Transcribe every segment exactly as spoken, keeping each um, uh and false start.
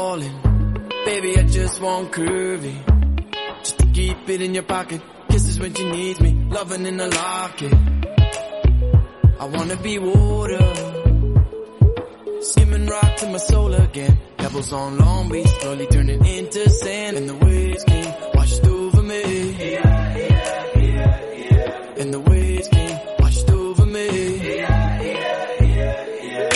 falling. Baby, I just want curvy. Just to keep it in your pocket. Kisses when she needs me. Loving in the locket. I wanna be water. Skimming rock to my soul again. Pebbles on Long Beach, slowly turning into sand. And the waves came washed over me. Yeah, yeah, yeah, yeah. And the waves came washed over me. Yeah, yeah, yeah, yeah.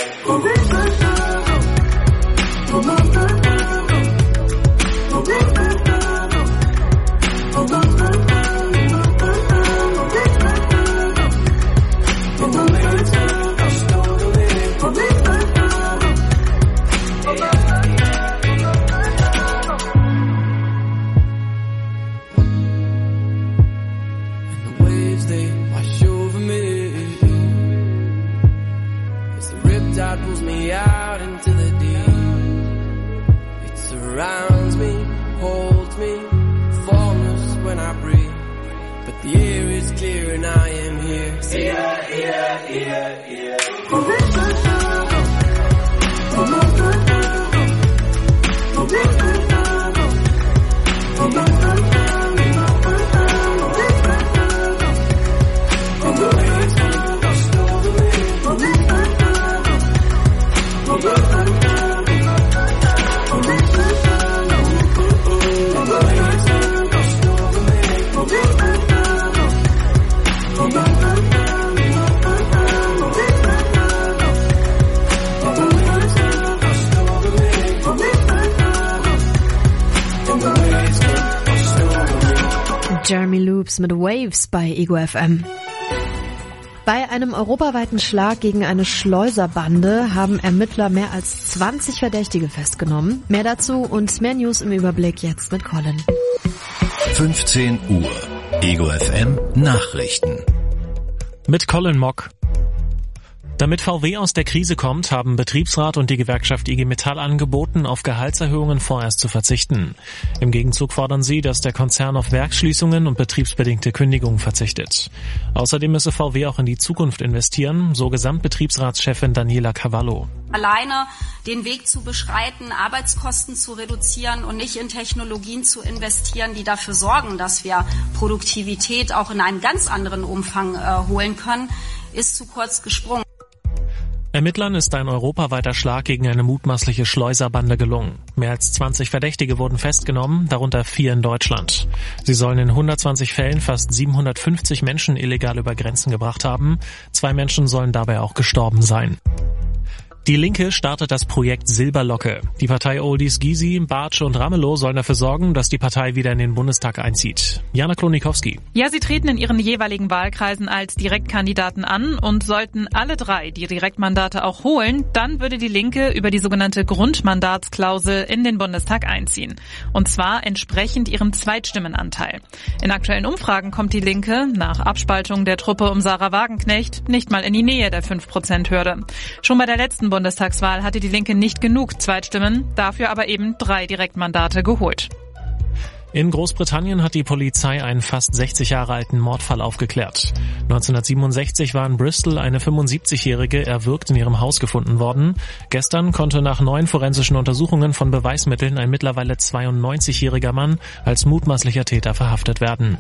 Pulls me out into the deep. It surrounds me, holds me, formless when I breathe. But the air is clear and I am here. Yeah, yeah, yeah, yeah. Jeremy Loops mit Waves bei Ego F M. Bei einem europaweiten Schlag gegen eine Schleuserbande haben Ermittler mehr als zwanzig Verdächtige festgenommen. Mehr dazu und mehr News im Überblick jetzt mit Colin. fünfzehn Uhr. Ego F M Nachrichten. Mit Colin Mock. Damit V W aus der Krise kommt, haben Betriebsrat und die Gewerkschaft I G Metall angeboten, auf Gehaltserhöhungen vorerst zu verzichten. Im Gegenzug fordern sie, dass der Konzern auf Werksschließungen und betriebsbedingte Kündigungen verzichtet. Außerdem müsse V W auch in die Zukunft investieren, so Gesamtbetriebsratschefin Daniela Cavallo. Alleine den Weg zu beschreiten, Arbeitskosten zu reduzieren und nicht in Technologien zu investieren, die dafür sorgen, dass wir Produktivität auch in einem ganz anderen Umfang äh, holen können, ist zu kurz gesprungen. Ermittlern ist ein europaweiter Schlag gegen eine mutmaßliche Schleuserbande gelungen. Mehr als zwanzig Verdächtige wurden festgenommen, darunter vier in Deutschland. Sie sollen in hundertzwanzig Fällen fast siebenhundertfünfzig Menschen illegal über Grenzen gebracht haben. Zwei Menschen sollen dabei auch gestorben sein. Die Linke startet das Projekt Silberlocke. Die Partei-Oldies Gysi, Bartsch und Ramelow sollen dafür sorgen, dass die Partei wieder in den Bundestag einzieht. Jana Klonikowski. Ja, sie treten in ihren jeweiligen Wahlkreisen als Direktkandidaten an und sollten alle drei die Direktmandate auch holen, dann würde die Linke über die sogenannte Grundmandatsklausel in den Bundestag einziehen. Und zwar entsprechend ihrem Zweitstimmenanteil. In aktuellen Umfragen kommt die Linke, nach Abspaltung der Truppe um Sarah Wagenknecht, nicht mal in die Nähe der fünf Prozent Hürde. Schon bei der letzten Bundestagswahl hatte die Linke nicht genug Zweitstimmen, dafür aber eben drei Direktmandate geholt. In Großbritannien hat die Polizei einen fast sechzig Jahre alten Mordfall aufgeklärt. neunzehnhundertsiebenundsechzig war in Bristol eine fünfundsiebzigjährige erwürgt in ihrem Haus gefunden worden. Gestern konnte nach neuen forensischen Untersuchungen von Beweismitteln ein mittlerweile zweiundneunzigjähriger Mann als mutmaßlicher Täter verhaftet werden.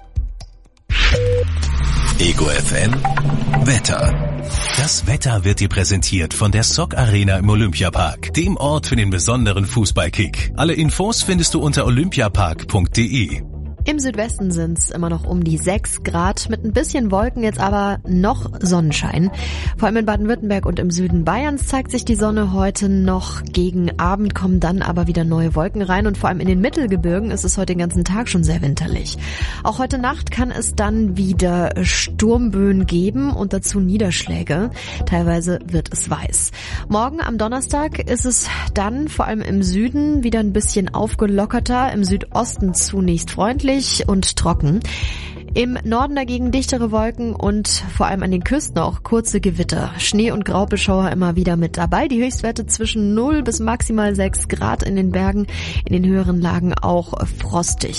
Ego F M Wetter. Das Wetter wird dir präsentiert von der S O C Arena im Olympiapark, dem Ort für den besonderen Fußballkick. Alle Infos findest du unter olympiapark punkt de. Im Südwesten sind es immer noch um die sechs Grad, mit ein bisschen Wolken, jetzt aber noch Sonnenschein. Vor allem in Baden-Württemberg und im Süden Bayerns zeigt sich die Sonne heute noch. Gegen Abend kommen dann aber wieder neue Wolken rein und vor allem in den Mittelgebirgen ist es heute den ganzen Tag schon sehr winterlich. Auch heute Nacht kann es dann wieder Sturmböen geben und dazu Niederschläge. Teilweise wird es weiß. Morgen am Donnerstag ist es dann vor allem im Süden wieder ein bisschen aufgelockerter, im Südosten zunächst freundlich und trocken. Im Norden dagegen dichtere Wolken und vor allem an den Küsten auch kurze Gewitter. Schnee- und Graupelschauer immer wieder mit dabei. Die Höchstwerte zwischen null bis maximal sechs Grad in den Bergen, in den höheren Lagen auch frostig.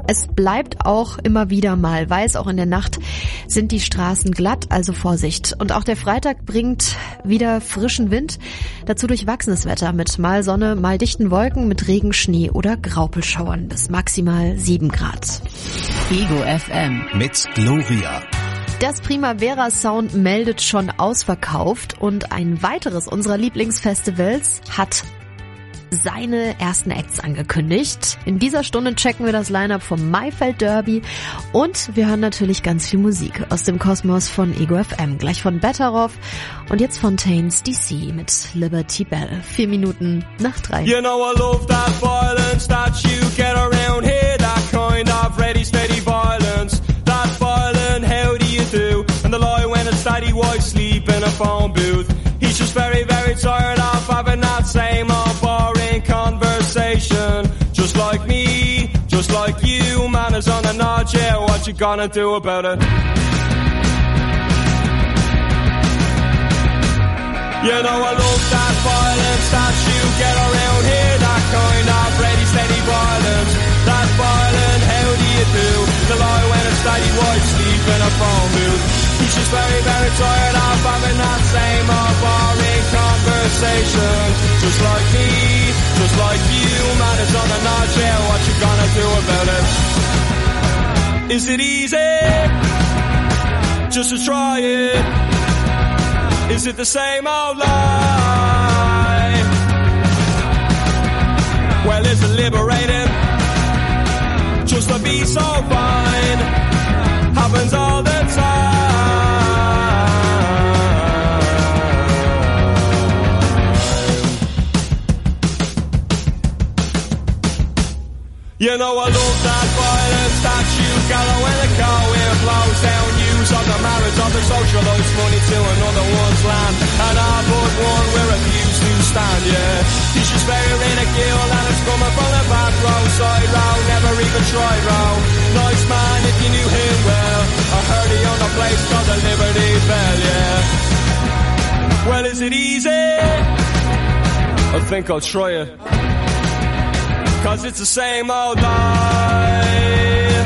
Es bleibt auch immer wieder mal weiß, auch in der Nacht sind die Straßen glatt, also Vorsicht. Und auch der Freitag bringt wieder frischen Wind, dazu durchwachsenes Wetter mit mal Sonne, mal dichten Wolken mit Regen, Schnee oder Graupelschauern bis maximal sieben Grad. Ego F M mit Gloria. Das Primavera Sound meldet schon ausverkauft und ein weiteres unserer Lieblingsfestivals hat seine ersten Acts angekündigt. In dieser Stunde checken wir das Line-Up vom Maifeld Derby und wir hören natürlich ganz viel Musik aus dem Kosmos von Ego F M. Gleich von Betteroff und jetzt Fontaines D C mit Liberty Bell. Vier Minuten nach drei. You know I love that violence that you get around here, that kind of ready steady violence. That violent, how do you do? And the lie when it's daddy wife sleep in a phone booth. He's just very, very tired of having that same old boring conversation. Just like me, just like you, man is on a nod, yeah, what you gonna do about it? You know I love that violence that you get around here, that kind of ready, steady violence. That violent, how do you do? The lie when it's daddy wife sleep in a phone booth. He's just very, very tired of having that same old boring conversation. Just like me, just like you, man is on a nod, yeah, what you gonna do about it? Is it easy? Just to try it? Is it the same old lie? Well, is it liberating? Just to be so fine happens all the time. You know I love that violence that you gather when the car wind blows down. Use of the marriage of the socialist money to another one's land. And all but one we refuse to stand, yeah. He's just very ridicule and it's coming from the back row, side row, never even tried row. Nice man if you knew him well. I heard he owned a place called the Liberty Bell, yeah. Well, is it easy? I think I'll try it. Cause it's the same old lie.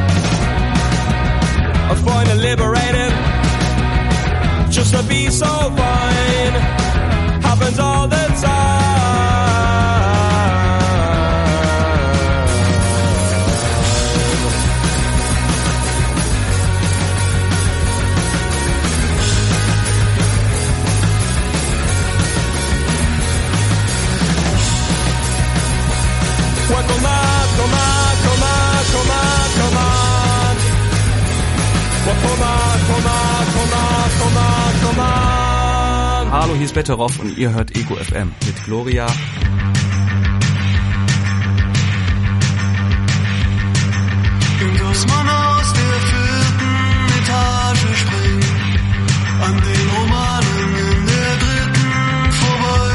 I find it liberating just to be so fine. Happens all the time. Well, come on, come on, come on, come on, come on. Well, come on, come on, come on, come on, come on. Hallo, hier ist Betteroff und ihr hört Ego F M mit Gloria. Dass man aus der vierten Etage springt, an den Romanen in der dritten vorbei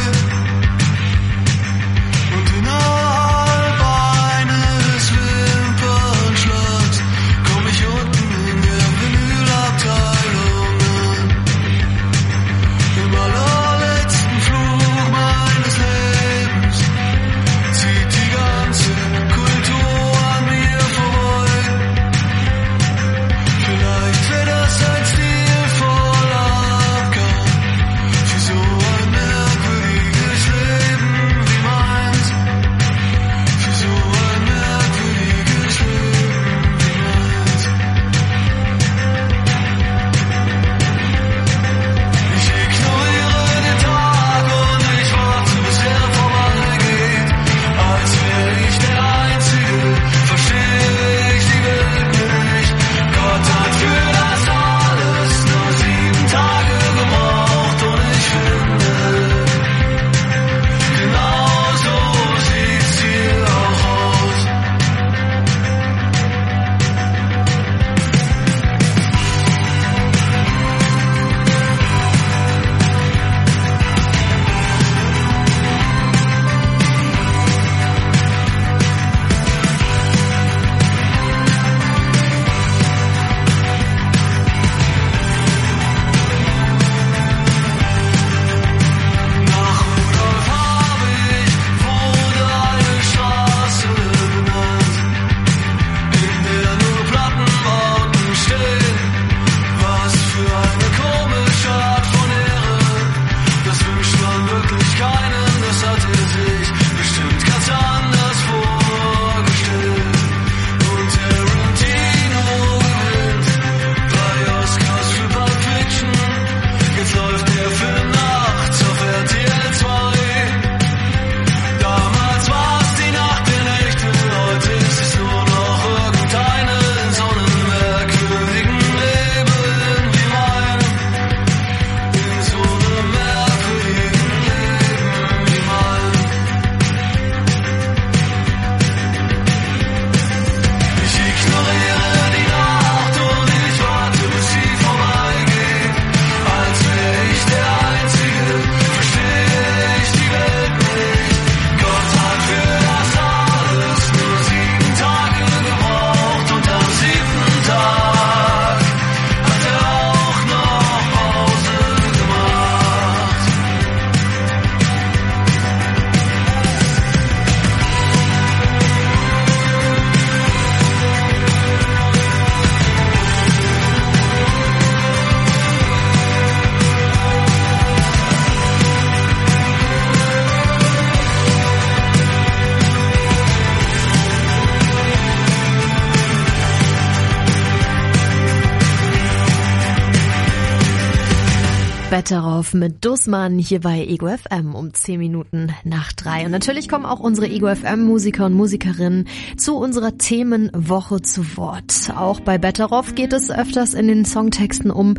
und innerhalb eines Wimpernschlags komm ich unten in der Vinylabteilung an. Im allerletzten Flug meines Lebens Betteroff mit Dussmann hier bei Ego F M um zehn Minuten nach drei. Und natürlich kommen auch unsere Ego F M Musiker und Musikerinnen zu unserer Themenwoche zu Wort. Auch bei Betteroff geht es öfters in den Songtexten um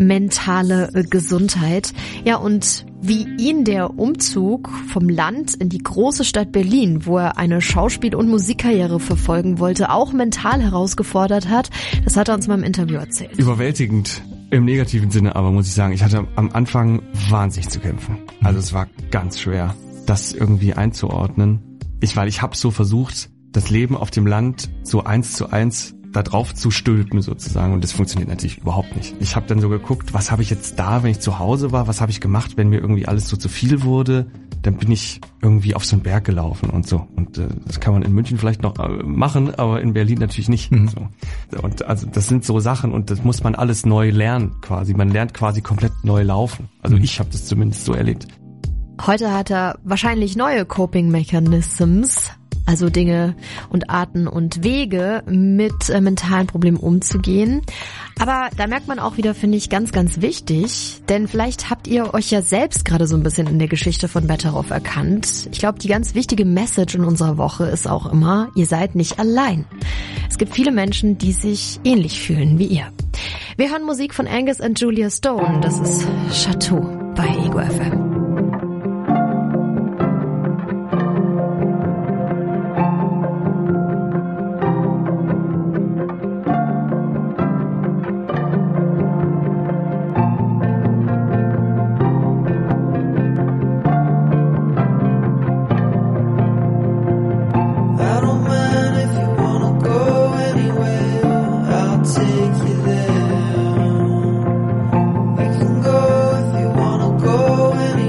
mentale Gesundheit. Ja, und wie ihn der Umzug vom Land in die große Stadt Berlin, wo er eine Schauspiel- und Musikkarriere verfolgen wollte, auch mental herausgefordert hat, das hat er uns mal im Interview erzählt. Überwältigend im negativen Sinne, aber muss ich sagen, ich hatte am Anfang wahnsinnig zu kämpfen. Also es war ganz schwer, das irgendwie einzuordnen. Ich, weil ich habe so versucht, das Leben auf dem Land so eins zu eins da drauf zu stülpen sozusagen, und das funktioniert natürlich überhaupt nicht. Ich habe dann so geguckt, was habe ich jetzt da, wenn ich zu Hause war, was habe ich gemacht, wenn mir irgendwie alles so zu viel wurde, dann bin ich irgendwie auf so einen Berg gelaufen und so. Und äh, das kann man in München vielleicht noch äh, machen, aber in Berlin natürlich nicht. Mhm. So. Und also das sind so Sachen, und das muss man alles neu lernen quasi. Man lernt quasi komplett neu laufen. Also mhm. ich habe das zumindest so erlebt. Heute hat er wahrscheinlich neue Coping Mechanisms, also Dinge und Arten und Wege, mit äh, mentalen Problemen umzugehen. Aber da merkt man auch wieder, finde ich, ganz, ganz wichtig, denn vielleicht habt ihr euch ja selbst gerade so ein bisschen in der Geschichte von Betteroff erkannt. Ich glaube, die ganz wichtige Message in unserer Woche ist auch immer, ihr seid nicht allein. Es gibt viele Menschen, die sich ähnlich fühlen wie ihr. Wir hören Musik von Angus and Julia Stone, das ist Chateau bei Ego F M. Go if you wanna go anywhere.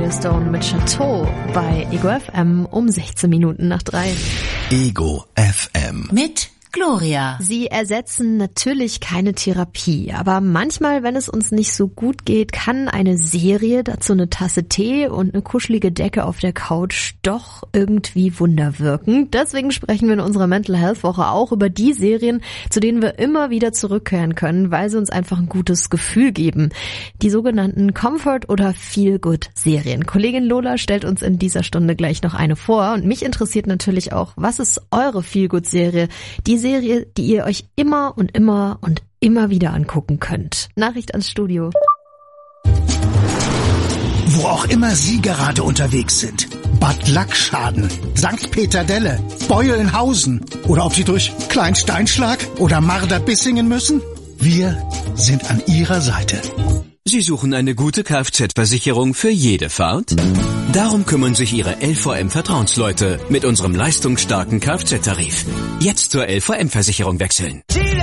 Gloria Stone mit Chateau bei Ego F M um sechzehn Minuten nach drei. Ego F M. Mit Gloria. Sie ersetzen natürlich keine Therapie, aber manchmal, wenn es uns nicht so gut geht, kann eine Serie, dazu eine Tasse Tee und eine kuschelige Decke auf der Couch doch irgendwie Wunder wirken. Deswegen sprechen wir in unserer Mental Health Woche auch über die Serien, zu denen wir immer wieder zurückkehren können, weil sie uns einfach ein gutes Gefühl geben. Die sogenannten Comfort- oder Feel-Good-Serien. Kollegin Lola stellt uns in dieser Stunde gleich noch eine vor und mich interessiert natürlich auch, was ist eure Feel-Good-Serie, die Serie, die ihr euch immer und immer und immer wieder angucken könnt. Nachricht ans Studio. Wo auch immer Sie gerade unterwegs sind. Bad Lackschaden, Sankt Peter-Delle, Beulenhausen oder ob Sie durch Kleinsteinschlag oder Marder-Bissingen müssen. Wir sind an Ihrer Seite. Sie suchen eine gute Kfz-Versicherung für jede Fahrt? Darum kümmern sich Ihre L V M-Vertrauensleute mit unserem leistungsstarken Kfz-Tarif. Jetzt zur L V M-Versicherung wechseln.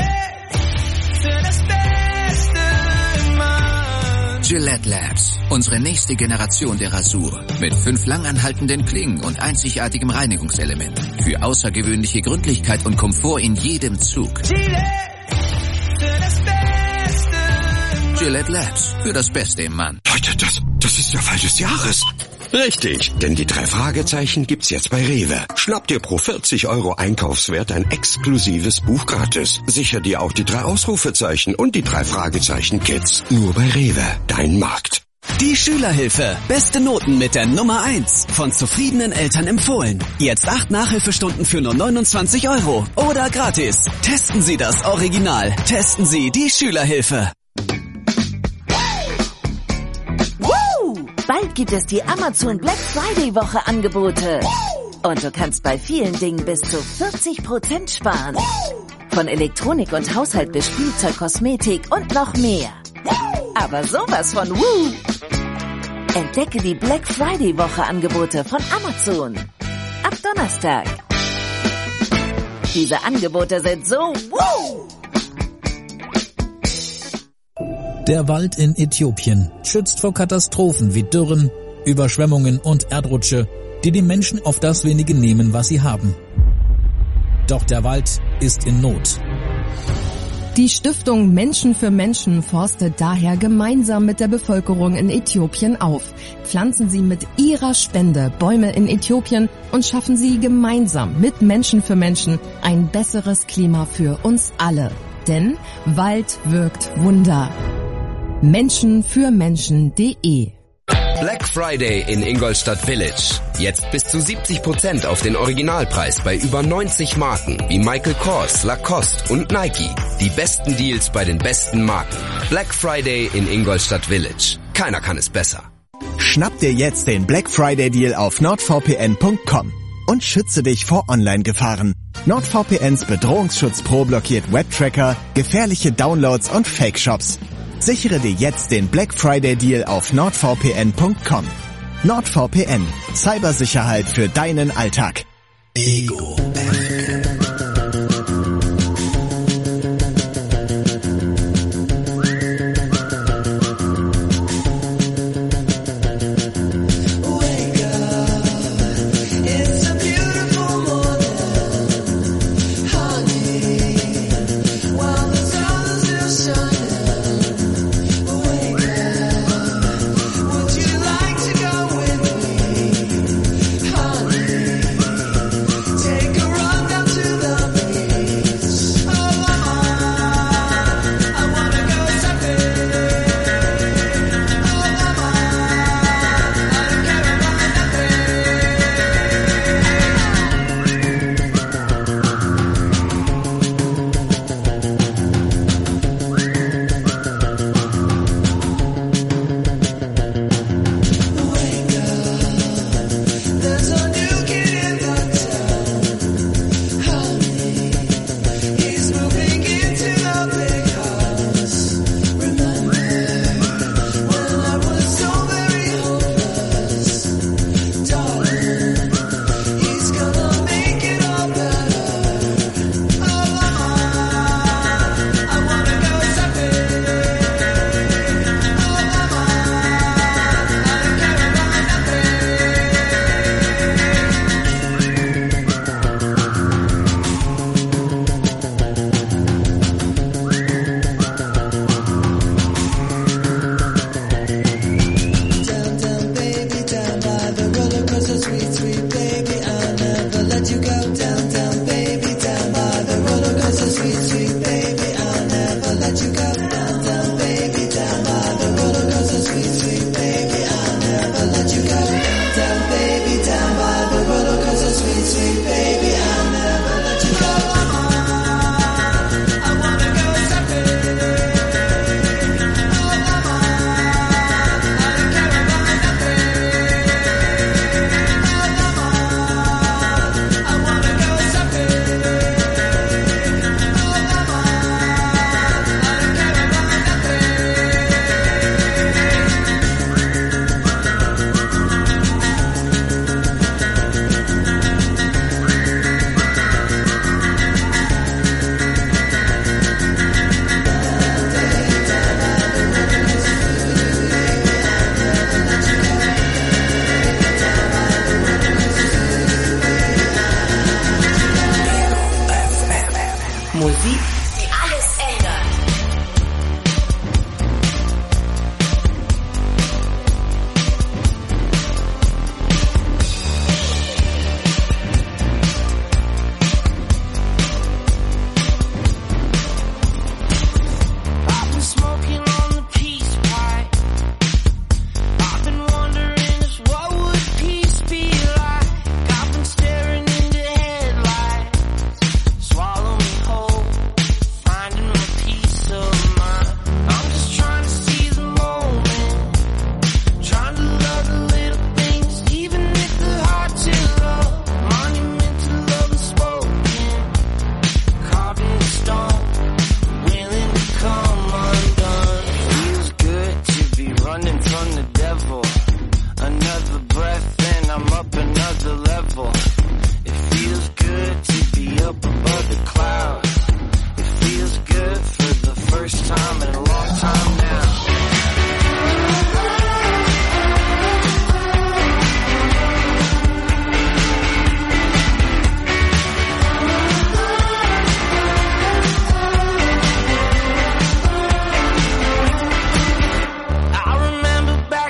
Gillette Labs, unsere nächste Generation der Rasur. Mit fünf langanhaltenden Klingen und einzigartigem Reinigungselement. Für außergewöhnliche Gründlichkeit und Komfort in jedem Zug. Gillette Labs, für das Beste im Mann. Leute, das, das ist der Fall des Jahres. Richtig, denn die drei Fragezeichen gibt's jetzt bei Rewe. Schnapp dir pro vierzig Euro Einkaufswert ein exklusives Buch gratis. Sicher dir auch die drei Ausrufezeichen und die drei Fragezeichen Kids. Nur bei Rewe, dein Markt. Die Schülerhilfe. Beste Noten mit der Nummer eins. Von zufriedenen Eltern empfohlen. Jetzt acht Nachhilfestunden für nur neunundzwanzig Euro. Oder gratis. Testen Sie das Original. Testen Sie die Schülerhilfe. Bald gibt es die Amazon Black Friday Woche Angebote. Und du kannst bei vielen Dingen bis zu vierzig Prozent sparen. Von Elektronik und Haushalt bis Spielzeug, Kosmetik und noch mehr. Aber sowas von Woo! Entdecke die Black Friday Woche Angebote von Amazon. Ab Donnerstag. Diese Angebote sind so Woo! Der Wald in Äthiopien schützt vor Katastrophen wie Dürren, Überschwemmungen und Erdrutsche, die die Menschen auf das wenige nehmen, was sie haben. Doch der Wald ist in Not. Die Stiftung Menschen für Menschen forstet daher gemeinsam mit der Bevölkerung in Äthiopien auf. Pflanzen Sie mit Ihrer Spende Bäume in Äthiopien und schaffen Sie gemeinsam mit Menschen für Menschen ein besseres Klima für uns alle. Denn Wald wirkt Wunder. Menschen für Menschen punkt de Black Friday in Ingolstadt Village. Jetzt bis zu siebzig Prozent auf den Originalpreis bei über neunzig Marken wie Michael Kors, Lacoste und Nike. Die besten Deals bei den besten Marken. Black Friday in Ingolstadt Village. Keiner kann es besser. Schnapp dir jetzt den Black Friday Deal auf nord v p n punkt com und schütze dich vor Online-Gefahren. NordVPNs Bedrohungsschutz Pro blockiert Webtracker, gefährliche Downloads und Fake-Shops. Sichere dir jetzt den Black Friday Deal auf nord v p n punkt com. NordVPN. Cybersicherheit für deinen Alltag. Ego. Take a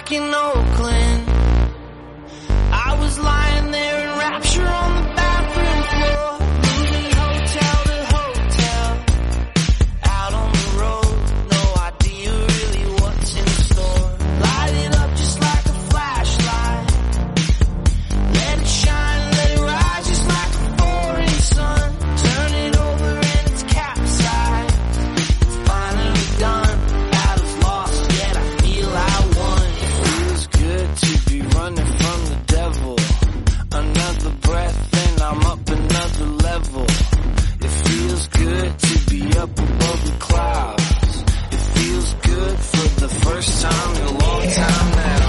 back in Oakland. I was lying there in rapture on the bathroom floor, moving hotel to hotel, out on the road, no idea really what's in store. Light it up just like a flashlight, let it shine, let it rise just like a foreign sun. Turn it over and it's capsized, it's finally done. Battle's lost, yet I feel I won. It feels good to be running from the devil. Another breath and I'm up another level. It feels good to be up above the clouds. It feels good for the first time in a long time now.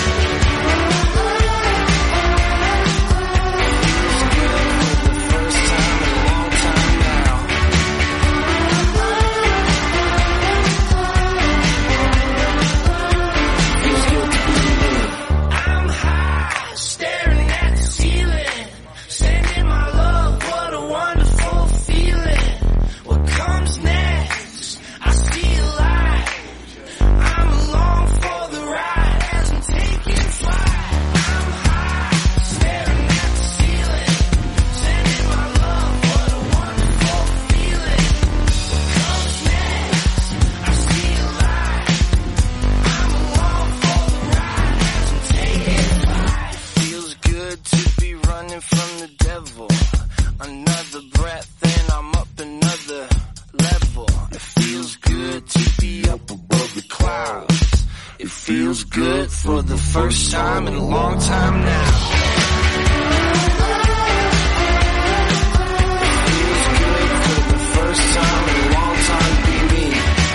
For the first time in a long time now. Feels good for the first time in a long time to be me.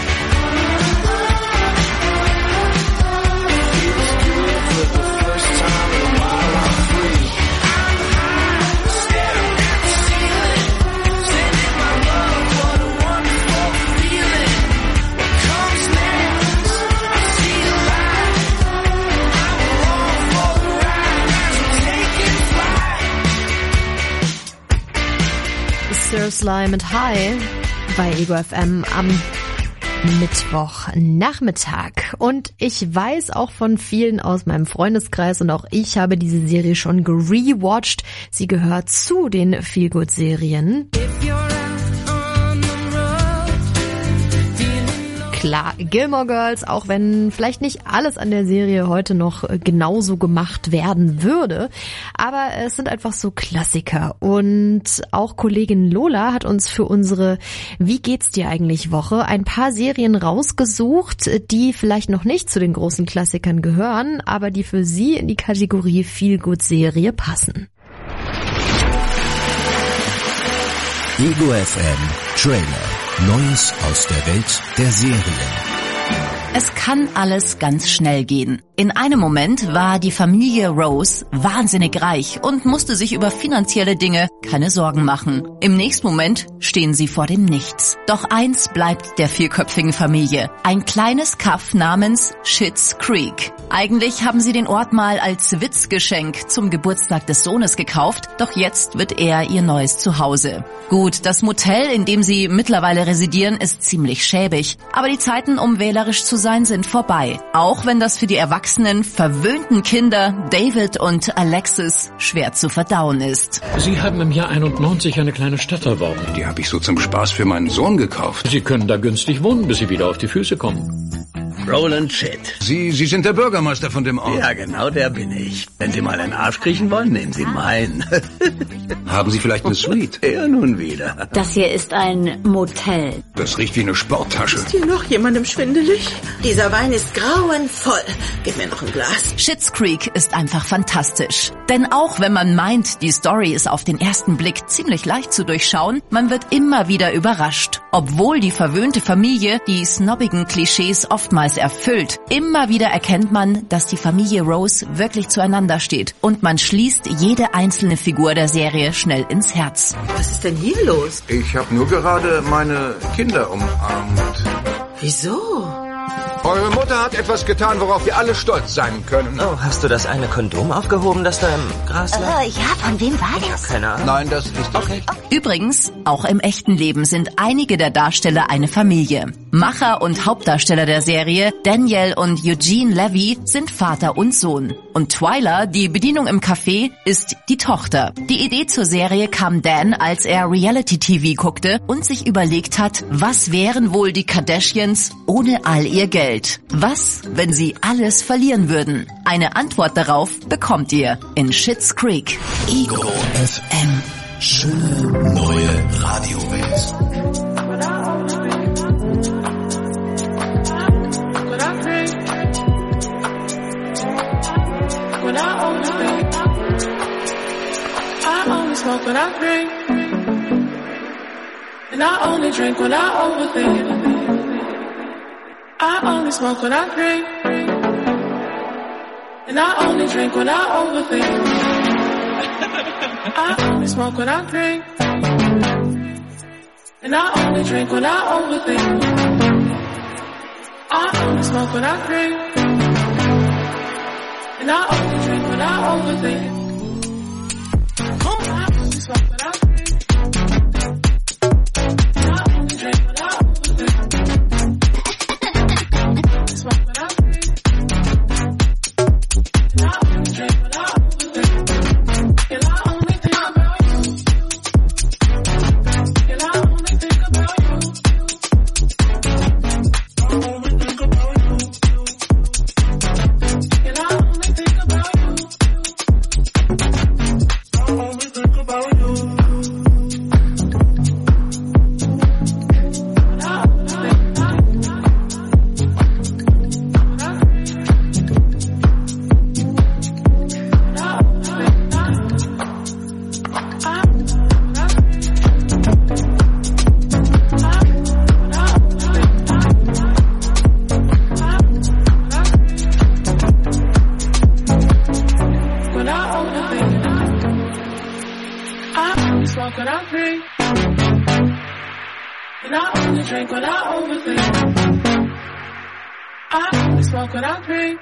Feels good for the first time in a while I'm free. I'm high, staring at the ceiling, sending my love, what a wonderful feeling. What comes next? I see a light. Sir Sly mit High bei Ego F M am Mittwochnachmittag. Und ich weiß auch von vielen aus meinem Freundeskreis und auch ich habe diese Serie schon gerewatcht. Sie gehört zu den Feelgood-Serien. Klar, Gilmore Girls, auch wenn vielleicht nicht alles an der Serie heute noch genauso gemacht werden würde, aber es sind einfach so Klassiker. Und auch Kollegin Lola hat uns für unsere Wie geht's dir eigentlich Woche ein paar Serien rausgesucht, die vielleicht noch nicht zu den großen Klassikern gehören, aber die für sie in die Kategorie Feelgood-Serie passen. Ego F M Trailer. Neues aus der Welt der Serien. Es kann alles ganz schnell gehen. In einem Moment war die Familie Rose wahnsinnig reich und musste sich über finanzielle Dinge keine Sorgen machen. Im nächsten Moment stehen sie vor dem Nichts. Doch eins bleibt der vierköpfigen Familie. Ein kleines Kaff namens Schitt's Creek. Eigentlich haben sie den Ort mal als Witzgeschenk zum Geburtstag des Sohnes gekauft, doch jetzt wird er ihr neues Zuhause. Gut, das Motel, in dem sie mittlerweile residieren, ist ziemlich schäbig. Aber die Zeiten, um wählerisch zu sein, sind vorbei. Auch wenn das für die erwachsenen, verwöhnten Kinder David und Alexis schwer zu verdauen ist. Sie haben im Jahr einundneunzig eine kleine Stadt erworben. Die habe ich so zum Spaß für meinen Sohn gekauft. Sie können da günstig wohnen, bis Sie wieder auf die Füße kommen. Roland Shit. Sie, Sie sind der Bürgermeister von dem Ort. Ja, genau, der bin ich. Wenn Sie mal einen Arsch kriechen wollen, nehmen Sie meinen. Haben Sie vielleicht eine Suite? Ja, nun wieder. Das hier ist ein Motel. Das riecht wie eine Sporttasche. Ist hier noch jemandem schwindelig? Dieser Wein ist grauenvoll. Gib mir noch ein Glas. Schitt's Creek ist einfach fantastisch. Denn auch wenn man meint, die Story ist auf den ersten Blick ziemlich leicht zu durchschauen, man wird immer wieder überrascht. Obwohl die verwöhnte Familie die snobbigen Klischees oftmals erfüllt, immer wieder erkennt man, dass die Familie Rose wirklich zueinander steht. Und man schließt jede einzelne Figur der Serie schnell ins Herz. Was ist denn hier los? Ich habe nur gerade meine Kinder umarmt. Wieso? Eure Mutter hat etwas getan, worauf wir alle stolz sein können. Oh, hast du das eine Kondom aufgehoben, das da im Gras lag? Äh, ja, von wem war das? Keine Ahnung. Nein, das ist okay. Übrigens, auch im echten Leben sind einige der Darsteller eine Familie. Macher und Hauptdarsteller der Serie, Daniel und Eugene Levy, sind Vater und Sohn. Und Twyla, die Bedienung im Café, ist die Tochter. Die Idee zur Serie kam Dan, als er Reality-T V guckte und sich überlegt hat, was wären wohl die Kardashians ohne all ihr Geld? Was, wenn sie alles verlieren würden? Eine Antwort darauf bekommt ihr in Schitt's Creek. Ego F M. Schöne neue Radiowelt. When I only drink, I only smoke when I drink, and I only drink when I overthink. I only smoke when I drink, and I only drink when I overthink. I only smoke when I drink, and I only drink when I overthink. I only smoke when I drink. And I only drink when I overthink. Come on, I only smoke when I drink. And I only drink when I overthink. I smoke when I drink. And I only drink when I overthink. And I only think about you. And I only think about you. I only think about you. And I only think about you. I only think about you. And I only think about you. When I overthink, I only smoke when I drink, and I only drink when I overthink. I only smoke when I drink,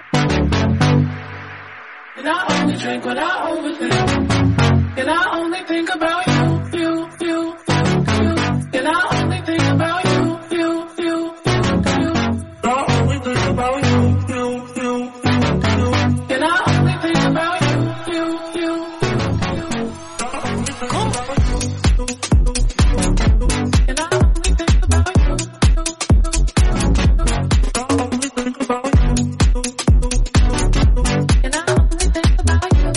and I only drink when I overthink. And I only think about you, you, you, you, you. And I only think about you, you, you, you, you. I only think about you, you, you, you. And I only think about you, you, you, you. Come on. And I only think about you, I only think about you. And I only think about you.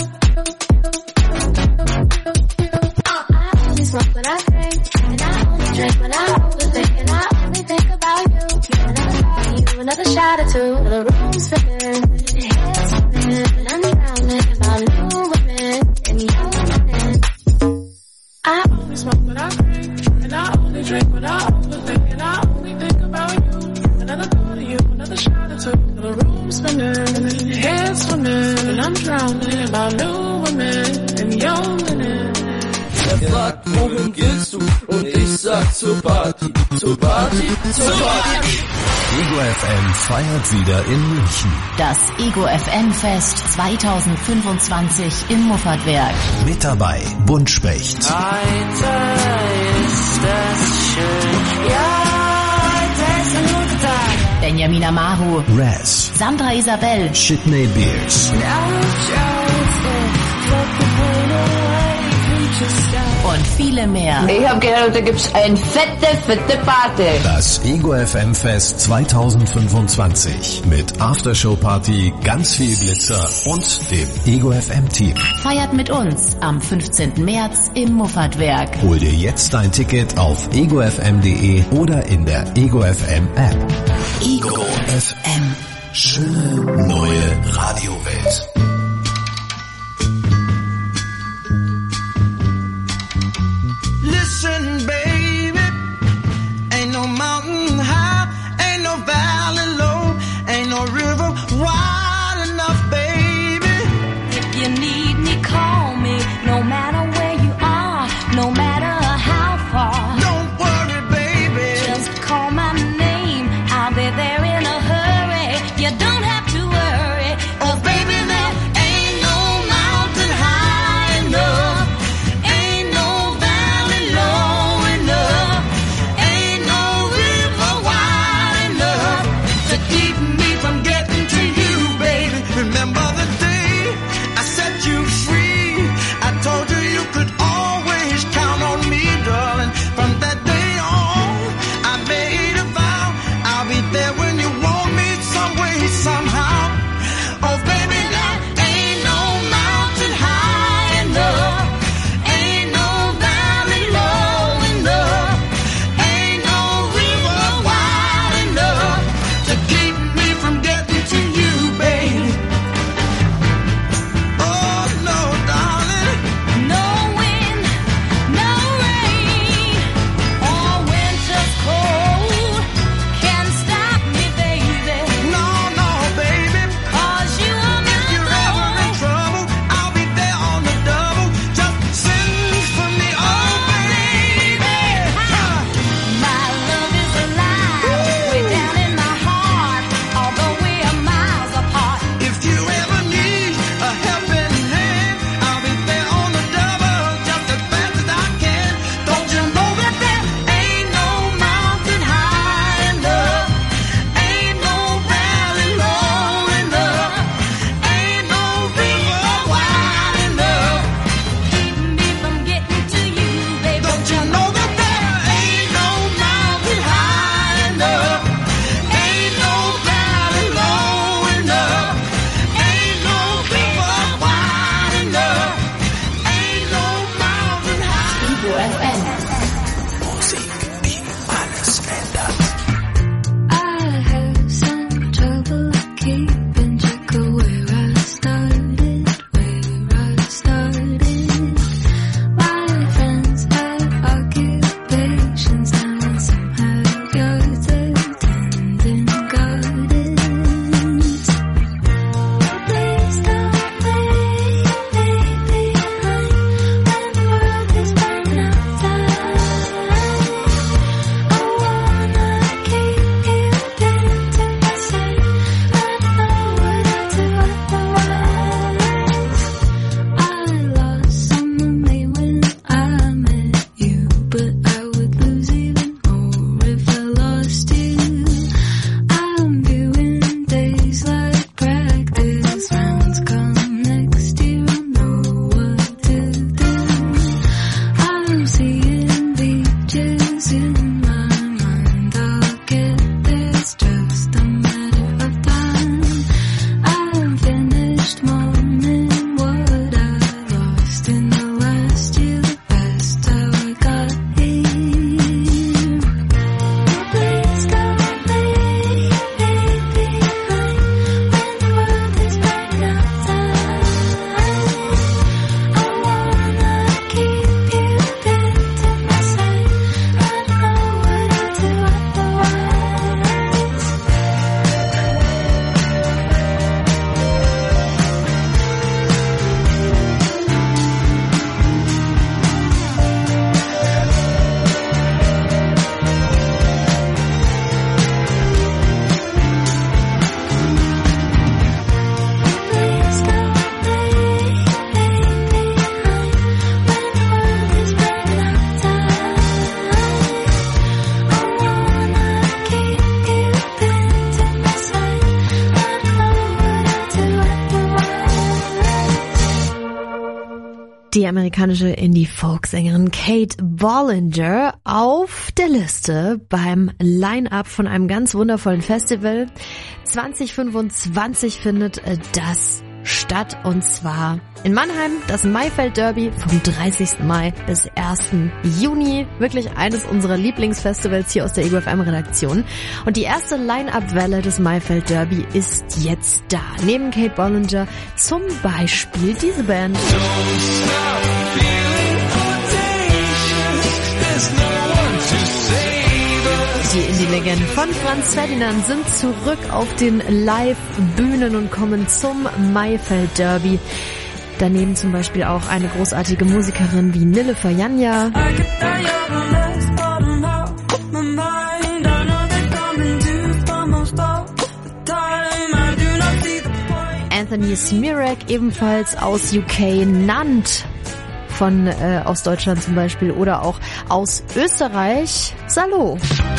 I only smoke when I drink, and I only drink when I overthink. And I only think about you. Another thought of you, another shot or two. The room's spinning, the head's spinning, and I'm drowning about new women and young women. I only smoke when I drink, and I only drink when I overthink. And I only think about you. Another thought of you, another shot or two. The room's spinning, the head's swimming, and I'm drowning about new women and young women. Er fragt, wohin gehst du? Und ich sag zur Party, zur Party, zur Party. Ego F M feiert wieder in München. Das Ego F M Fest zwanzig fünfundzwanzig im Muffatwerk. Mit dabei Buntspecht, Alter, ist das schön. Ja, heute ist ein guter Tag. Benjamin Amaru, Raz, Sandra Isabel, Sydney Beers und viele mehr. Ich habe gehört, da gibt's eine fette, fette Party. Das Ego F M Fest zwanzig fünfundzwanzig mit Aftershow-Party, ganz viel Glitzer und dem Ego F M Team. Feiert mit uns am fünfzehnten März im Muffatwerk. Hol dir jetzt dein Ticket auf ego f m punkt de oder in der Ego F M App. Ego F M. Schöne neue Radiowelt. Listen, baby, ain't no mountain high, ain't no valley low, ain't no river wide enough, baby. If you need me, call me, no matter where you are, no matter how far. Don't worry, baby, just call my name, I'll be there in a hurry, you don't have to worry, 'cause Die amerikanische Indie-Folk-Sängerin Kate Bollinger auf der Liste beim Line-Up von einem ganz wundervollen Festival. zwanzig fünfundzwanzig findet das statt, und zwar in Mannheim, das Maifeld Derby vom dreißigsten Mai bis ersten Juni. Wirklich eines unserer Lieblingsfestivals hier aus der Ego F M-Redaktion. Und die erste Line-Up-Welle des Maifeld Derby ist jetzt da. Neben Kate Bollinger zum Beispiel diese Band. Die Indie-Legenden von Franz Ferdinand sind zurück auf den Live-Bühnen und kommen zum Maifeld Derby. Daneben zum Beispiel auch eine großartige Musikerin wie Nilüfer Janja. Anthony Smirek, ebenfalls aus U K, Nant von äh, aus Deutschland zum Beispiel, oder auch aus Österreich, Salo.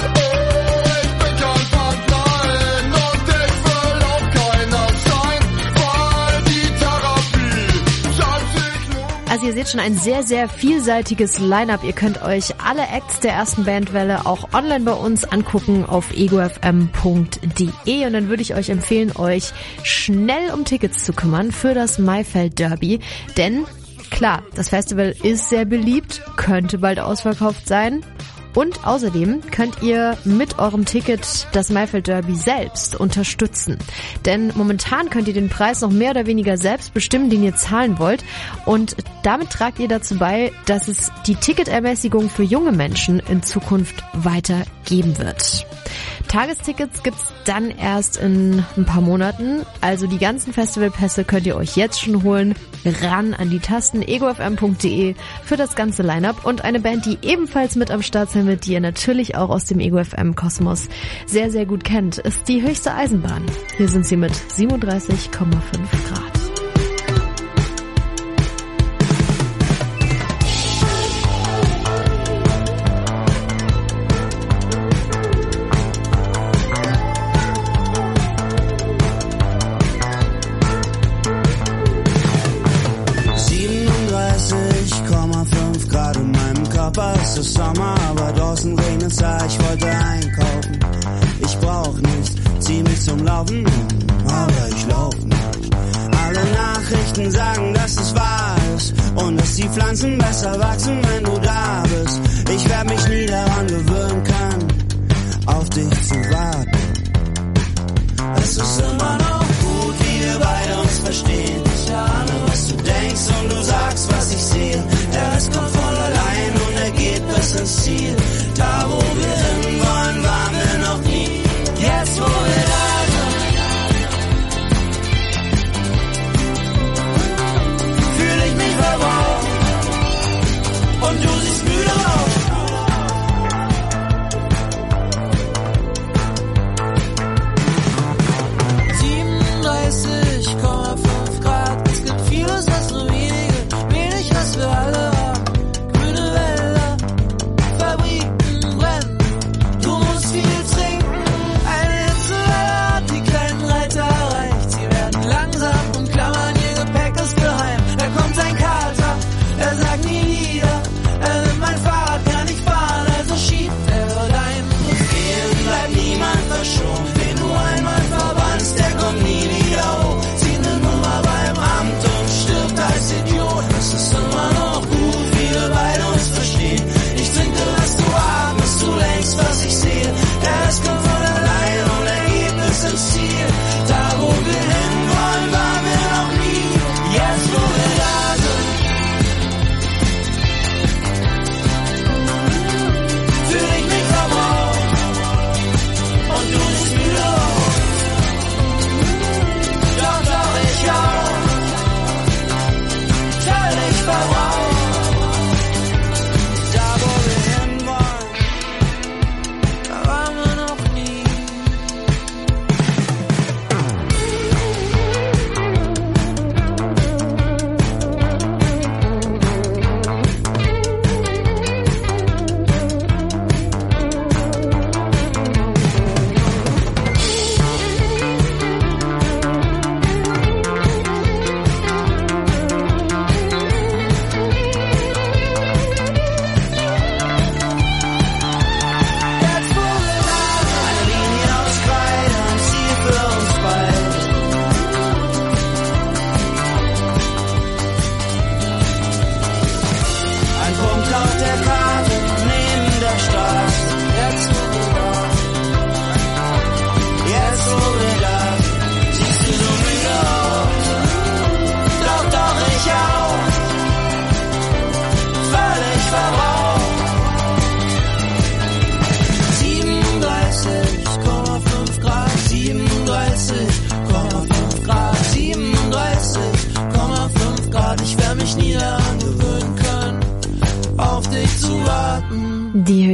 Also ihr seht schon, ein sehr, sehr vielseitiges Line-Up. Ihr könnt euch alle Acts der ersten Bandwelle auch online bei uns angucken auf ego f m punkt d e, und dann würde ich euch empfehlen, euch schnell um Tickets zu kümmern für das Maifeld Derby, denn klar, das Festival ist sehr beliebt, könnte bald ausverkauft sein. Und außerdem könnt ihr mit eurem Ticket das Maifeld Derby selbst unterstützen. Denn momentan könnt ihr den Preis noch mehr oder weniger selbst bestimmen, den ihr zahlen wollt. Und damit tragt ihr dazu bei, dass es die Ticketermäßigung für junge Menschen in Zukunft weiter geben wird. Tagestickets gibt's dann erst in ein paar Monaten. Also die ganzen Festivalpässe könnt ihr euch jetzt schon holen. Ran an die Tasten ego f m punkt d e für das ganze Line-Up. Und eine Band, die ebenfalls mit am Start sein wird, die ihr natürlich auch aus dem Ego F M-Kosmos sehr, sehr gut kennt, ist die Höchste Eisenbahn. Hier sind sie mit siebenunddreißig Komma fünf Grad. Es ist Sommer, aber draußen regnet's ja, ich wollte einkaufen. Ich brauch nichts, zieh mich zum Laufen, aber ich lauf nicht. Alle Nachrichten sagen, dass es wahr ist und dass die Pflanzen besser wachsen, wenn du da bist. Ich werd mich nie daran gewöhnen können, auf dich zu warten. Es ist immer noch gut, wie wir beide uns verstehen. Ich ahne, was du denkst und du sagst, was ich sehe. Der Rest kommt von allein und er geht bis ins Ziel. Da, wo wir hinwollen, waren wir noch nie. Jetzt, wo wir da sind, fühl ich mich verbraucht und du siehst müde aus. siebenunddreißig Komma fünf Grad, es gibt vieles, was so wenige, wenig, was wir alle haben. Grüne Wälder, Fabriken brennen, du musst viel trinken. Eine Hitzewelle hat die kleinen Reiter erreicht. Sie werden langsam und klammern, ihr Gepäck ist geheim. Da kommt ein Kater, er sagt nie wieder, er nimmt mein Fahrrad, kann nicht fahren, also schiebt er rein. Gehen bleibt niemand verschont, wen du einmal verbannst, der kommt nie wieder hoch. Zieh ne Nummer beim Amt und stirbt als Idiot. Es ist immer noch gut, wie wir beide uns verstehen. Ich trinke, was du atmest, du lenkst, was ich sehe. Der Rest kommt von allein und er geht bis ins Ziel. Da, wo wir hinwollen, waren wir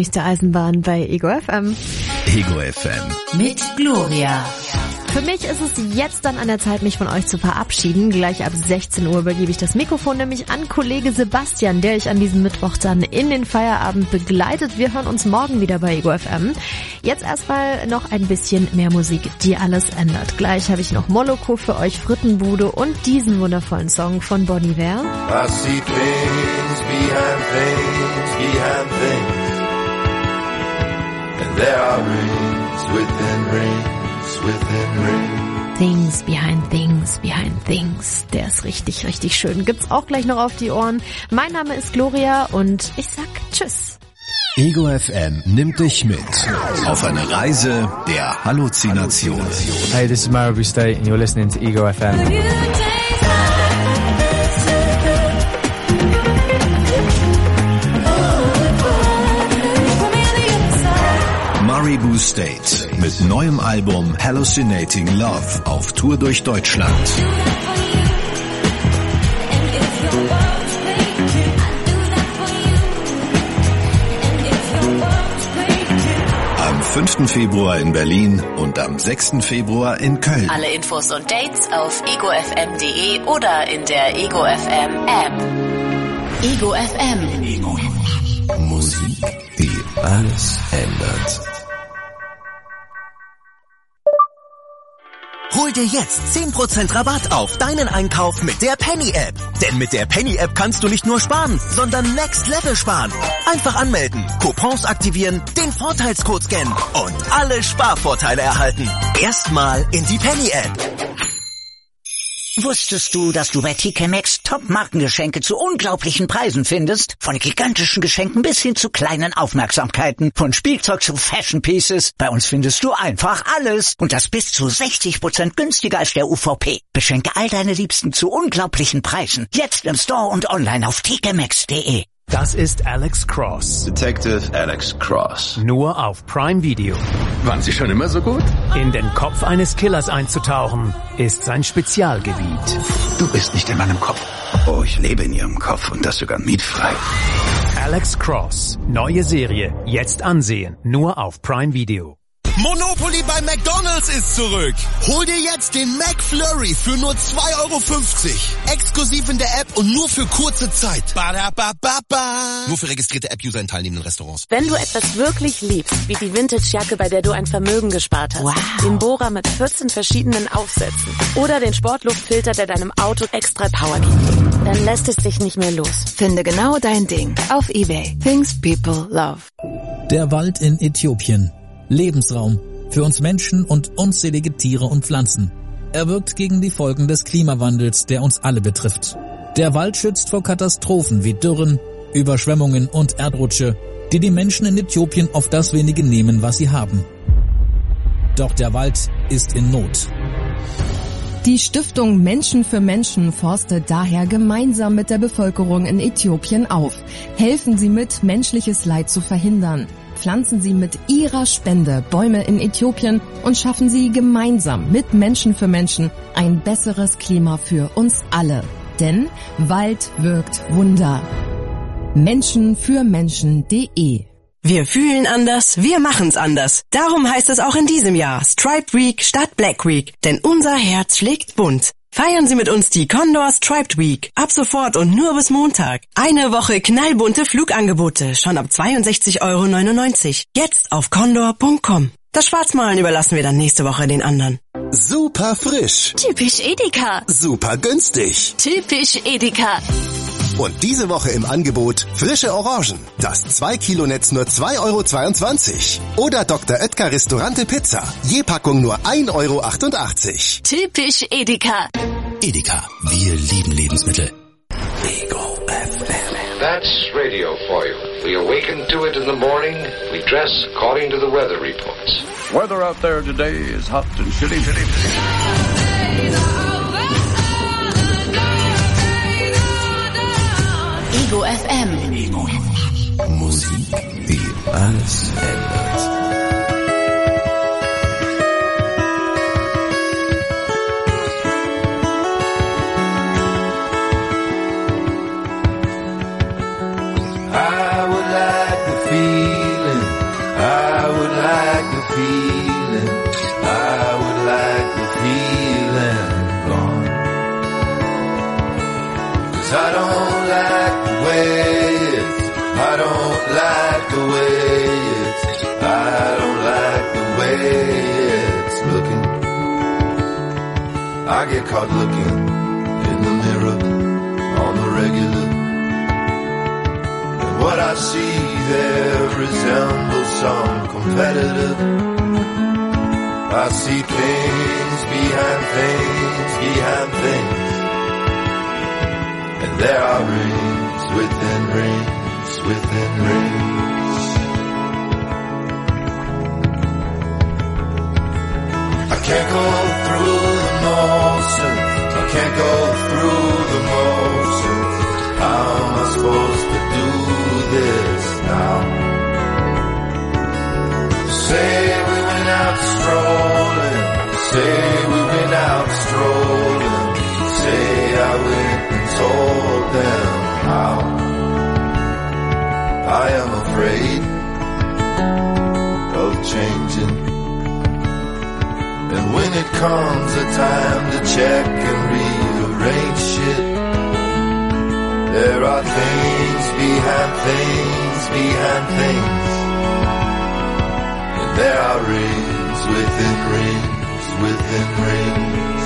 nächste Eisenbahn bei Ego F M. Ego F M. Mit Gloria. Für mich ist es jetzt dann an der Zeit, mich von euch zu verabschieden. Gleich ab sechzehn Uhr übergebe ich das Mikrofon nämlich an Kollege Sebastian, der euch an diesem Mittwoch dann in den Feierabend begleitet. Wir hören uns morgen wieder bei Ego F M. Jetzt erstmal noch ein bisschen mehr Musik, die alles ändert. Gleich habe ich noch Moloko für euch, Frittenbude und diesen wundervollen Song von Bon Iver. I see things behind things, behind things. And there are rings within rings. Things behind things, behind things. Der ist richtig, richtig schön. Gibt's auch gleich noch auf die Ohren. Mein Name ist Gloria und ich sag Tschüss. Ego F M nimmt dich mit auf eine Reise der Halluzination. Hey, this is Maribou State and you're listening to Ego F M. Maribou State mit neuem Album Hallucinating Love auf Tour durch Deutschland. Am fünften Februar in Berlin und am sechsten Februar in Köln. Alle Infos und Dates auf ego f m punkt d e oder in der Ego F M App. Ego F M. Ego. Musik, die alles ändert. Hol dir jetzt zehn Prozent Rabatt auf deinen Einkauf mit der Penny-App. Denn mit der Penny-App kannst du nicht nur sparen, sondern Next Level sparen. Einfach anmelden, Coupons aktivieren, den Vorteilscode scannen und alle Sparvorteile erhalten. Erstmal in die Penny-App. Wusstest du, dass du bei T K Maxx Top-Markengeschenke zu unglaublichen Preisen findest? Von gigantischen Geschenken bis hin zu kleinen Aufmerksamkeiten. Von Spielzeug zu Fashion Pieces. Bei uns findest du einfach alles. Und das bis zu sechzig Prozent günstiger als der U V P. Beschenke all deine Liebsten zu unglaublichen Preisen. Jetzt im Store und online auf t k maxx punkt d e. Das ist Alex Cross. Detective Alex Cross. Nur auf Prime Video. Waren Sie schon immer so gut? In den Kopf eines Killers einzutauchen, ist sein Spezialgebiet. Du bist nicht in meinem Kopf. Oh, ich lebe in Ihrem Kopf und das sogar mietfrei. Alex Cross. Neue Serie. Jetzt ansehen. Nur auf Prime Video. Monopoly bei McDonald's ist zurück. Hol dir jetzt den McFlurry für nur zwei Euro fünfzig. Exklusiv in der App und nur für kurze Zeit. Ba-da-ba-ba-ba. Nur für registrierte App-User in teilnehmenden Restaurants. Wenn du etwas wirklich liebst, wie die Vintage-Jacke, bei der du ein Vermögen gespart hast, wow. Den Bohrer mit vierzehn verschiedenen Aufsätzen oder den Sportluftfilter, der deinem Auto extra Power gibt, dann lässt es dich nicht mehr los. Finde genau dein Ding auf eBay. Things people love. Der Wald in Äthiopien. Lebensraum für uns Menschen und unzählige Tiere und Pflanzen. Er wirkt gegen die Folgen des Klimawandels, der uns alle betrifft. Der Wald schützt vor Katastrophen wie Dürren, Überschwemmungen und Erdrutsche, die die Menschen in Äthiopien auf das wenige nehmen, was sie haben. Doch der Wald ist in Not. Die Stiftung Menschen für Menschen forstet daher gemeinsam mit der Bevölkerung in Äthiopien auf. Helfen Sie mit, menschliches Leid zu verhindern. Pflanzen Sie mit Ihrer Spende Bäume in Äthiopien und schaffen Sie gemeinsam mit Menschen für Menschen ein besseres Klima für uns alle. Denn Wald wirkt Wunder. Menschen für Menschen punkt de. Wir fühlen anders, wir machen's anders. Darum heißt es auch in diesem Jahr Striped Week statt Black Week. Denn unser Herz schlägt bunt. Feiern Sie mit uns die Condor Striped Week. Ab sofort und nur bis Montag. Eine Woche knallbunte Flugangebote. Schon ab zweiundsechzig Euro neunundneunzig. Jetzt auf condor punkt com. Das Schwarzmalen überlassen wir dann nächste Woche den anderen. Super frisch. Typisch Edeka. Super günstig. Typisch Edeka. Und diese Woche im Angebot frische Orangen. Das zwei Kilo Netz nur zwei Euro zweiundzwanzig. Oder Doktor Oetker Restaurante Pizza. Je Packung nur ein Euro achtundachtzig. Typisch Edeka. Edeka. Wir lieben Lebensmittel. Ego F M. That's radio for you. We awaken to it in the morning. We dress according to the weather reports. Weather out there today is hot and chilly, chilly, chilly. Ego F M. Ego. Musik, die alles ändert. I would like the feeling 'cause I don't like the way it's, I don't like the way it's, I don't like the way it's looking. I get caught looking in the mirror on the regular, and what I see there resembles some competitor. I see things behind things behind things, and there are rings within rings within rings. I can't go through the motions, I can't go through the motions. How am I supposed to do this now? Say we went out strolling, say we went out strolling, say I went and told them how. I am afraid of changing, and when it comes a time to check and rearrange shit, there are things behind things behind things, and there are rings within rings within rings.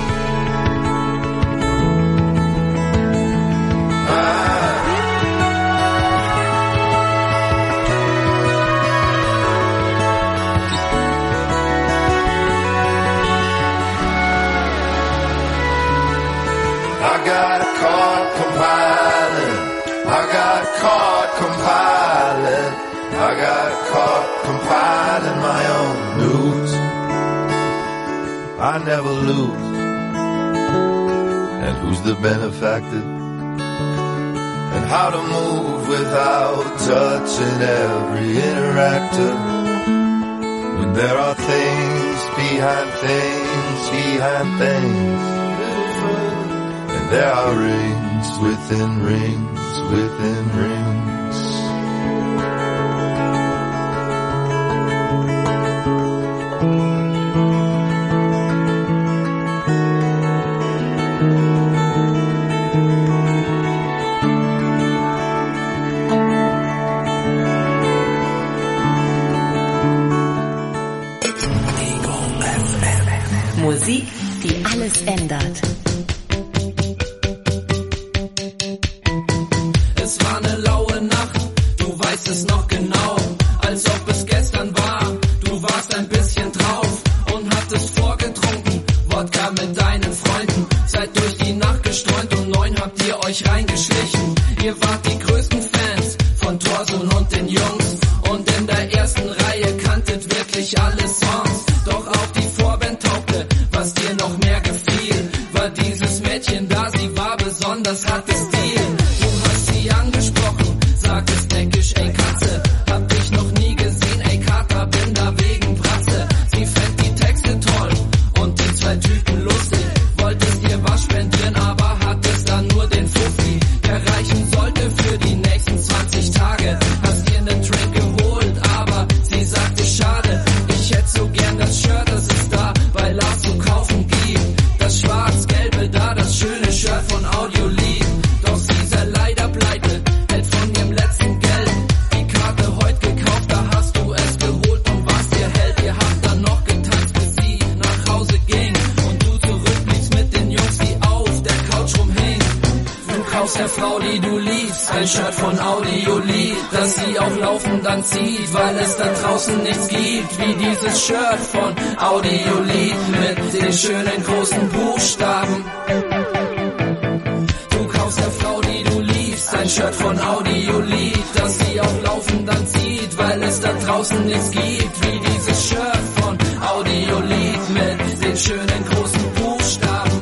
I got caught compiling, I got caught compiling, I got caught compiling my own news. I never lose, and who's the benefactor? And how to move without touching every interactor, when there are things behind things behind things. There are rings within rings within rings. Musik, die alles ändert. Es war eine laue Nacht, du weißt es noch genau, als ob es gestern war. Du warst ein bisschen drauf und hattest vorgetrunken, Wodka mit deinen Freunden. Seid durch die Nacht gestreunt, um neun habt ihr euch reingeschlichen. Ihr wart die größten Fans von Thorsten und den Jungs, und in der ersten Reihe kanntet wirklich alle Songs. Doch auch die Vorband taugte, was dir noch mehr gefiel, war dieses Mädchen da, sie war besonders, hatte Stil. Du hast sie angesprochen, sagtest neckisch, ey Katze, hab dich noch nie gesehen, ey Kater, bin da wegen Bratze. Sie fand die Texte toll und die zwei Typen lustig, wolltest ihr was spendieren, aber hattest dann nur den Fuffi, der reichen sollte für die nächsten zwanzig Tage. Hast ihr nen Drink geholt, aber sie sagte schade, ich hätte so gern das Shirt, das es da bei Lars zu kaufen gibt. Das schwarz-gelbe da, das schöne Shirt von Audiolied. Doch sie ist ja leider pleite, hält von ihrem letzten Geld die Karte heute gekauft, da hast du es geholt und warst ihr Held. Ihr habt dann noch getanzt, bis sie nach Hause ging und du zurückblickst mit den Jungs, die auf der Couch rumhingen. Du kaufst der Frau, die du liebst, ein Shirt von Audiolied, das sie auch laufend dann zieht, weil es da draußen nichts gibt wie dieses Shirt von Audiolied mit den schönen großen Buchstaben. Du kaufst der Frau, die du liebst, ein Shirt von Audiolied, das sie auch laufend dann zieht, weil es da draußen nichts gibt wie dieses Shirt von Audiolied mit den schönen großen Buchstaben.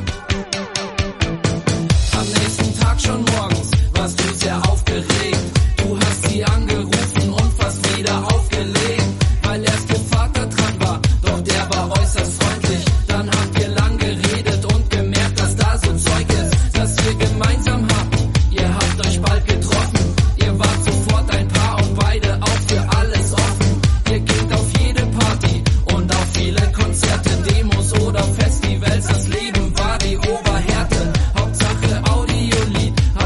Am nächsten Tag schon morgens warst du sehr aufgeregt. Du hast sie angerufen und fast wieder aufgelegt, weil erst ihr Vater dran war, doch der war äußerst freundlich. Dann habt ihr lang geredet und gemerkt, dass da so Zeug ist, das ihr gemeinsam habt. Ihr habt euch bald getroffen, ihr wart sofort ein Paar und beide auch für alles offen. Ihr geht auf jede Party und auf viele Konzerte, Demos oder Festivals. Das Leben war die Oberhärte. Hauptsache Audiolied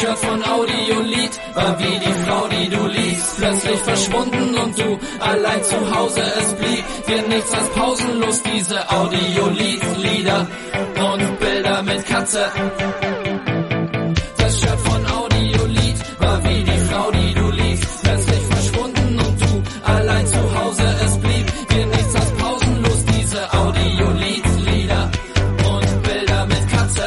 Shirt von Audiolied war wie die Frau, die du liebst, plötzlich verschwunden und du allein zu Hause. Es blieb dir nichts als pausenlos diese Audiolied-Lieder und Bilder mit Katze. Das Shirt von Audiolied war wie die Frau, die du liebst, plötzlich verschwunden und du allein zu Hause. Es blieb dir nichts als pausenlos diese Audiolied-Lieder und Bilder mit Katze.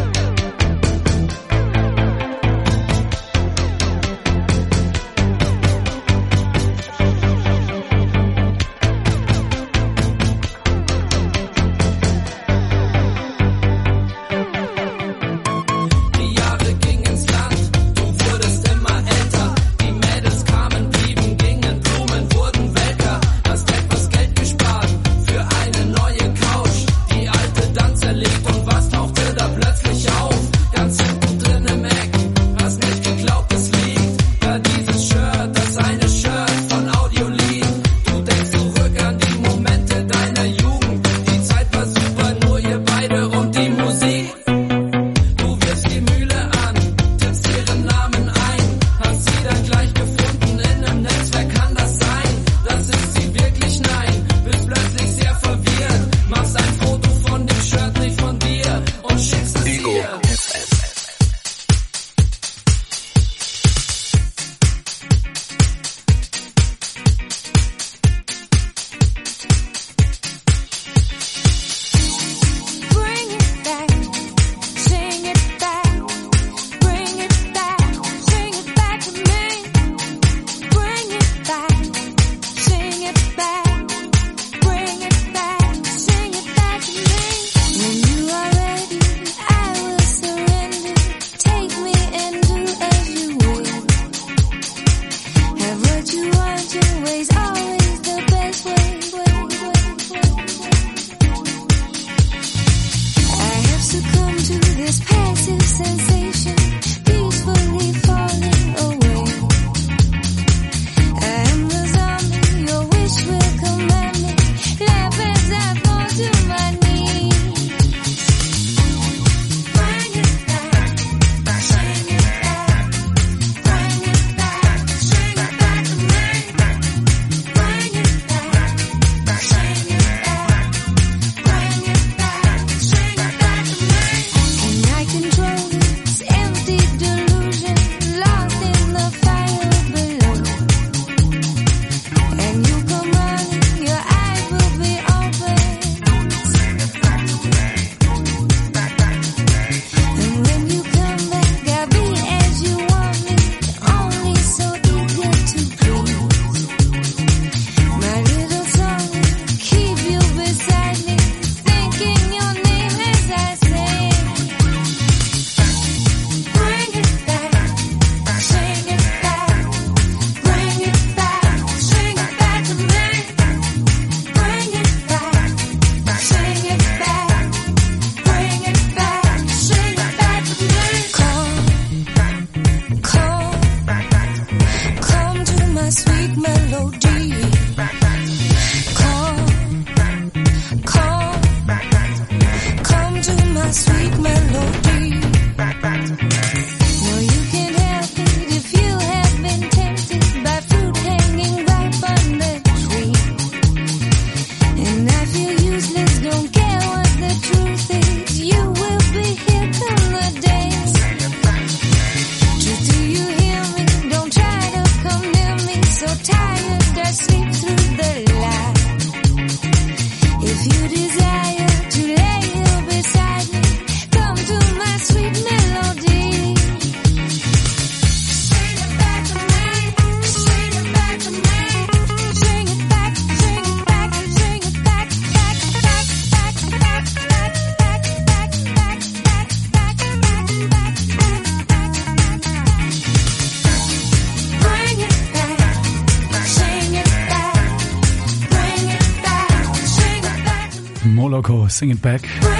Moloko, Sing It Back.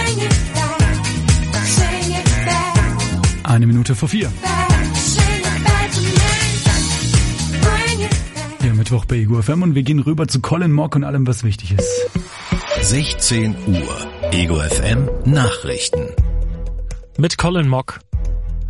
Eine Minute vor vier. Ja, Mittwoch bei Ego F M und wir gehen rüber zu Colin Mock und allem, was wichtig ist. sechzehn Uhr, Ego F M Nachrichten. Mit Colin Mock.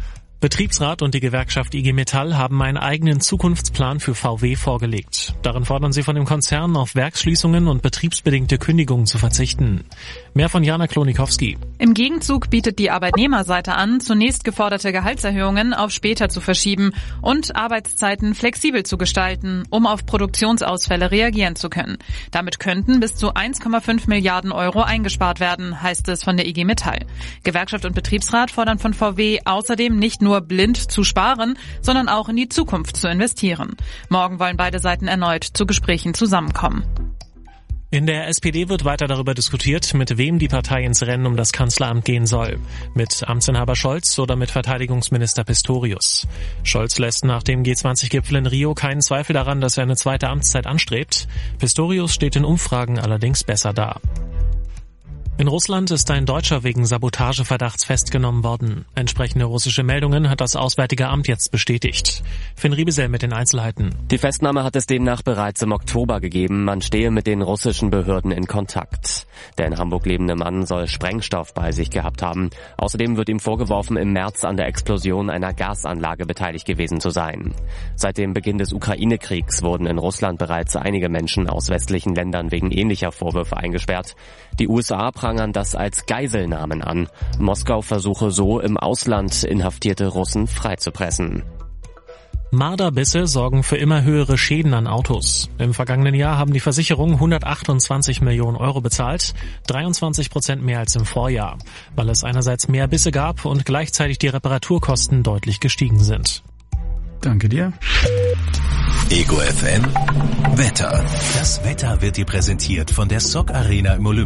Betriebsrat und die Gewerkschaft I G Metall haben einen eigenen Zukunftsplan für V W vorgelegt. Darin fordern sie von dem Konzern, auf Werksschließungen und betriebsbedingte Kündigungen zu verzichten. Mehr von Jana Klonikowski. Im Gegenzug bietet die Arbeitnehmerseite an, zunächst geforderte Gehaltserhöhungen auf später zu verschieben und Arbeitszeiten flexibel zu gestalten, um auf Produktionsausfälle reagieren zu können. Damit könnten bis zu eins Komma fünf Milliarden Euro eingespart werden, heißt es von der I G Metall. Gewerkschaft und Betriebsrat fordern von V W außerdem nicht nur blind zu sparen, sondern auch in die Zukunft zu investieren. Morgen wollen beide Seiten erneut zu Gesprächen zusammenkommen. In der S P D wird weiter darüber diskutiert, mit wem die Partei ins Rennen um das Kanzleramt gehen soll. Mit Amtsinhaber Scholz oder mit Verteidigungsminister Pistorius. Scholz lässt nach dem G zwanzig Gipfel in Rio keinen Zweifel daran, dass er eine zweite Amtszeit anstrebt. Pistorius steht in Umfragen allerdings besser da. In Russland ist ein Deutscher wegen Sabotageverdachts festgenommen worden. Entsprechende russische Meldungen hat das Auswärtige Amt jetzt bestätigt. Finn Riebesell mit den Einzelheiten. Die Festnahme hat es demnach bereits im Oktober gegeben. Man stehe mit den russischen Behörden in Kontakt. Der in Hamburg lebende Mann soll Sprengstoff bei sich gehabt haben. Außerdem wird ihm vorgeworfen, im März an der Explosion einer Gasanlage beteiligt gewesen zu sein. Seit dem Beginn des Ukraine-Kriegs wurden in Russland bereits einige Menschen aus westlichen Ländern wegen ähnlicher Vorwürfe eingesperrt. Die U S A prangern das als Geiselnahmen an. Moskau versuche so, im Ausland inhaftierte Russen freizupressen. Marderbisse sorgen für immer höhere Schäden an Autos. Im vergangenen Jahr haben die Versicherungen hundertachtundzwanzig Millionen Euro bezahlt, dreiundzwanzig Prozent mehr als im Vorjahr, weil es einerseits mehr Bisse gab und gleichzeitig die Reparaturkosten deutlich gestiegen sind. Danke dir. Ego F M Wetter. Das Wetter wird dir präsentiert von der Sock Arena im Olympia.